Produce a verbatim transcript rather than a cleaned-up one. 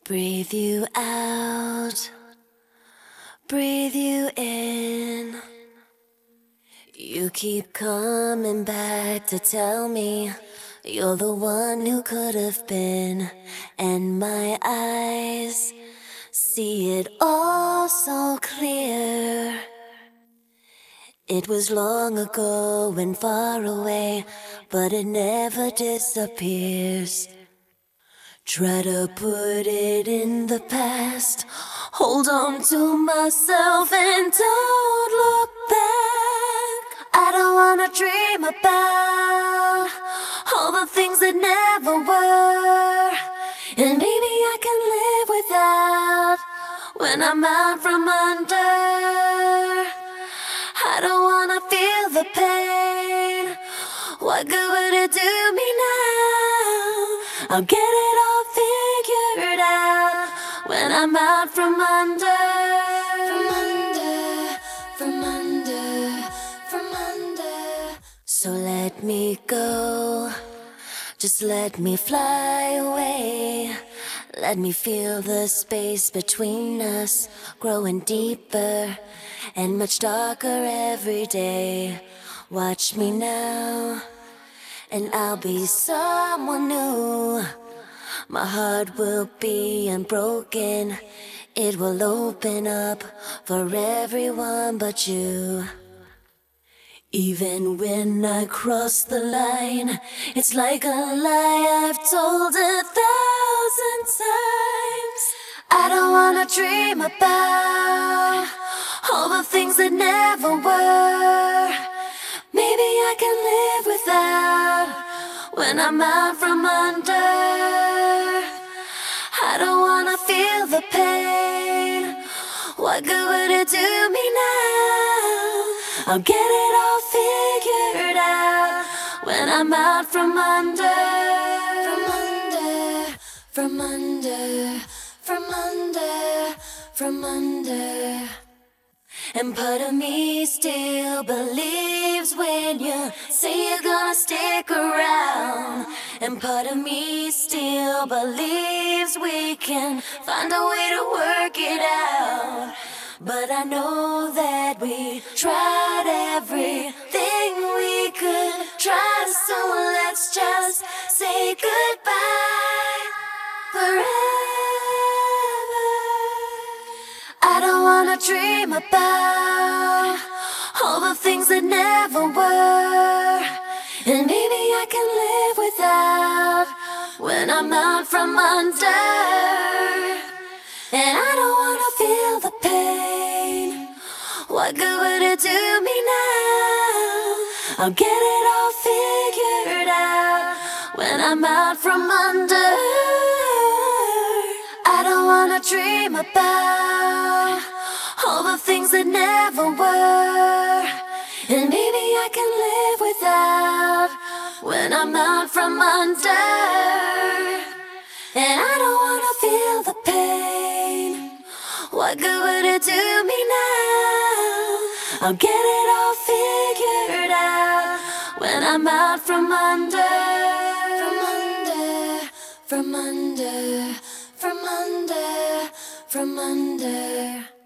Breathe you out, breathe you in. You keep coming back to tell me you're the one who could have been, and my eyes see it all so clear. It was long ago and far away, but it never disappears. Try to put it in the past, hold on to myself and don't look back. I don't wanna dream about all the things that never were, and maybe I can live without when I'm out from under. I don't wanna feel the pain. What good would it do me now? I'll get it all figured out when I'm out from under. From under, from under, from under. So let me go, just let me fly away. Let me feel the space between us growing deeper and much darker every day. Watch me now, and I'll be someone new. My heart will be unbroken. It will open up for everyone but you. Even when I cross the line, it's like a lie I've told a thousand times. I don't wanna dream about all the things that never were. Maybe I can live without when I'm out from under. I don't wanna feel the pain. What good would it do me now? I'll get it all figured out when I'm out from under. From under, from under, from under, from under. And part of me still believes when you say you're gonna stick around. And part of me still believes we can find a way to work it out. But I know that we tried everything we could try, so let's just say goodbye forever. I don't wanna dream about all the things that never were, and maybe I can live without when I'm out from under. And I don't wanna feel the pain. What good would it do me now? I'll get it all figured out when I'm out from under. I don't wanna dream about all the things that never were, and maybe I can live without when I'm out from under. And I don't wanna feel the pain. What good would it do me now? I'll get it all figured out when I'm out from under. From under, from under, from under, from under.